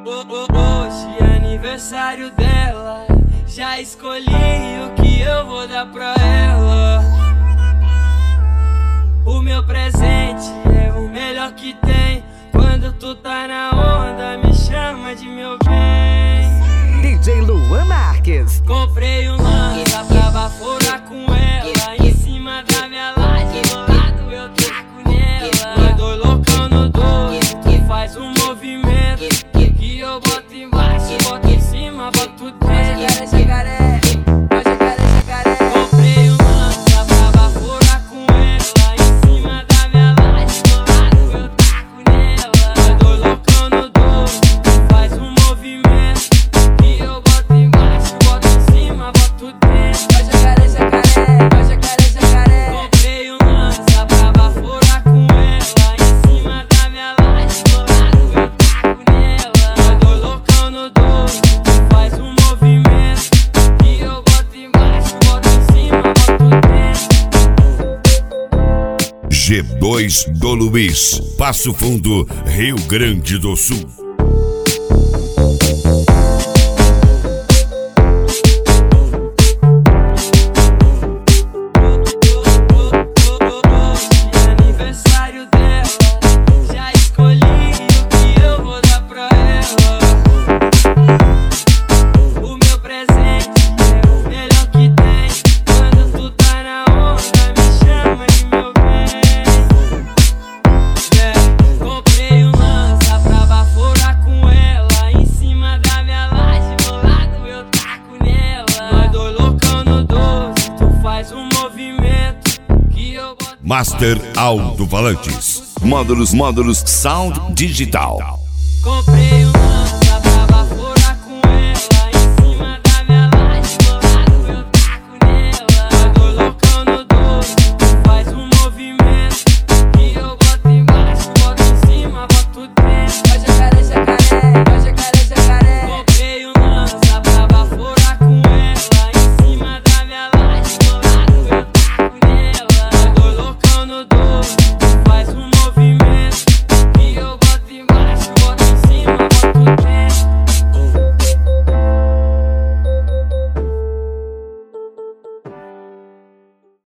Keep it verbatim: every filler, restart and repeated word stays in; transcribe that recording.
Hoje é aniversário dela, já escolhi o que eu vou dar pra ela. O meu presente é o melhor que tem. Quando tu tá na onda, me chama de meu bem. D J Luan Marques. Comprei um lança pra baforar com ela. Em cima da minha laje, do lado eu taco nela. Nós dois loucão no doce, tu faz um movimento que eu boto embaixo, boto em cima, boto dentro. Jacaré, jacaré, jacaré, jacaré. Comprei um lança pra baforar com ela. Em cima da minha laje, do lado eu taco nela. Nós dois loucão no doce, tu faz um movimento que eu boto embaixo, boto em cima, boto dentro. Jacaré, jacaré, jacaré, jacaré. Comprei um lança pra baforar com ela. Em cima da minha laje, do lado eu taco nela. Nós dois loucão no doce, tu faz um movimento que eu boto embaixo, boto em cima, boto dentro. G dois do Luiz, Passo Fundo, Rio Grande do Sul. Aniversário dela, já escolhi o que eu vou dar pra ela. O meu presente é o melhor que tem. Quando tu tá na onda, me chama de meu bem. Yeah. Comprei um lança pra baforar com ela. Em cima da minha laje, do lado eu taco nela. Nós dois loucão no doce, tu faz um movimento que eu boto. Master Alto Falantes. Módulos, módulos, sound digital. Comprei